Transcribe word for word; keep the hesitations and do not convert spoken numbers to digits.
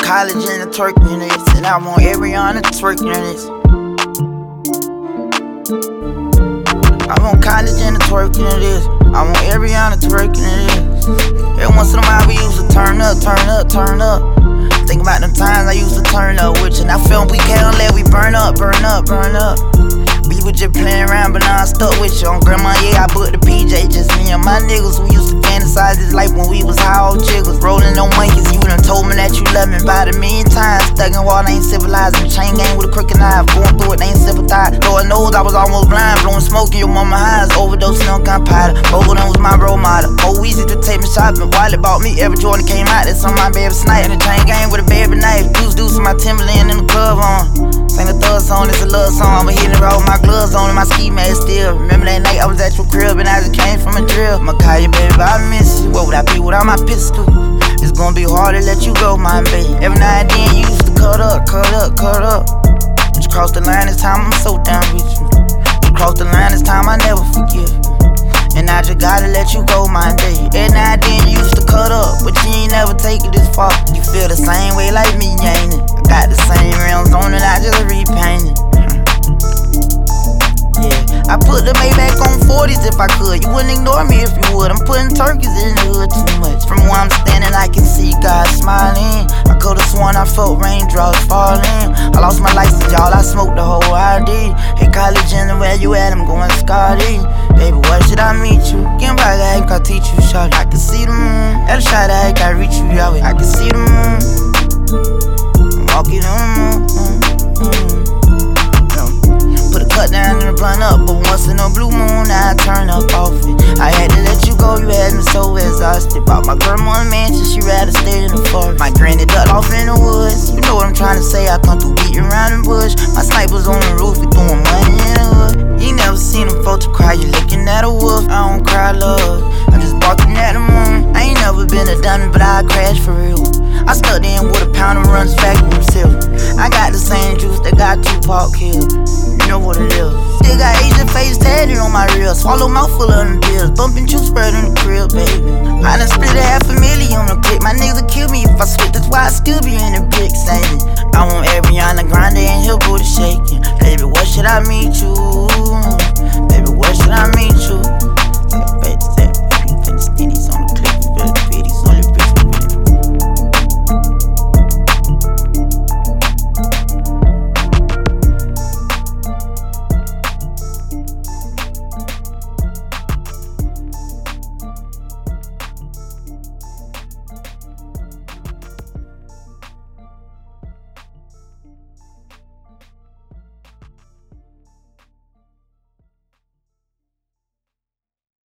college and a twerking this, and I want Ariana twerking this. I want college and a twerking this. I want Ariana twerking this. Every once in a while we used to turn up, turn up, turn up. Think about them times I used to turn up with you. Now film we can't let we burn up, burn up, burn up. We was just playing around, but now I stuck with you. On grandma, yeah, I booked the P J. Just me and my niggas, we used to fantasize this life when we was high old jiggles. Rolling on monkeys, you done told me that you love me about a million times. Stuck in water, ain't civilized. In the chain gang with a crooked knife. Going through it, ain't sympathized. Lord knows I was almost blind. Blowing smoke in your mama eyes. Overdosing on gunpowder. Both of them was my role model. Oh, easy to take me shopping. Wiley bought me every Jordan came out. That's on my baby snipe. In the chain gang with a baby knife. Deuce deuce in my Timberland in the club on. Sing a thug song, it's a love song. I'ma hit it raw with my gloves on and my ski mask still. Remember that night I was at your crib and I just came from a drill. I'ma call you baby, I miss you. What would I be without my pistol? It's gonna be hard to let you go, my baby. Every now and then you used to cut up, cut up, cut up. But you crossed the line this time, I'm so down with you. You crossed the line this time, I never forgive you. And I just gotta let you go, my baby. Every now and then you used to cut up, but you ain't never take it this far. You feel the same way like me, ain't it? I got the same rims on and I just repainted. Yeah, I put the Maybach on forties if I could. You wouldn't ignore me if you would. I'm putting turkeys in the hood too much. From where I'm standing, I can see God smiling. I could've sworn I felt raindrops falling. I lost my license, y'all. I smoked the whole I D. Hey, college, and where you at? I'm going Scotty. Baby, where should I meet you? Get back, I can teach you, shawty. I can see the moon. At a shot, I can reach you, y'all. I can see the moon. I'm walking on the moon. Put a cut down and a blunt up, but once in a blue moon, I turn up off it. I had to let you go, you had me so exhausted. Bought my grandma a mansion, she rather stay in the forest. My granny ducked off in the woods. You know what I'm trying to say, I come through beating around the bush. My snipers on the roof, we throwing money in the hood. You never seen them folks cry, you looking at a wolf. I don't cry love, I'm just barking at the moon. I ain't never been a dummy, but I crash for real. I stuck in with a pound of runs vacuum himself. I got the same juice that got Tupac killed. You know what it is. Still got Asian face tatted on my reel. Swallow mouth full of them pills. Bumping juice spread in the crib, baby. I done split a half a million on the clip. My niggas will kill me if I switch. That's why I still be in the brick saying I want Ariana Grande and her booty shaking. Baby, where should I meet you? Baby, where should I meet you? Baby, baby, baby, baby, baby,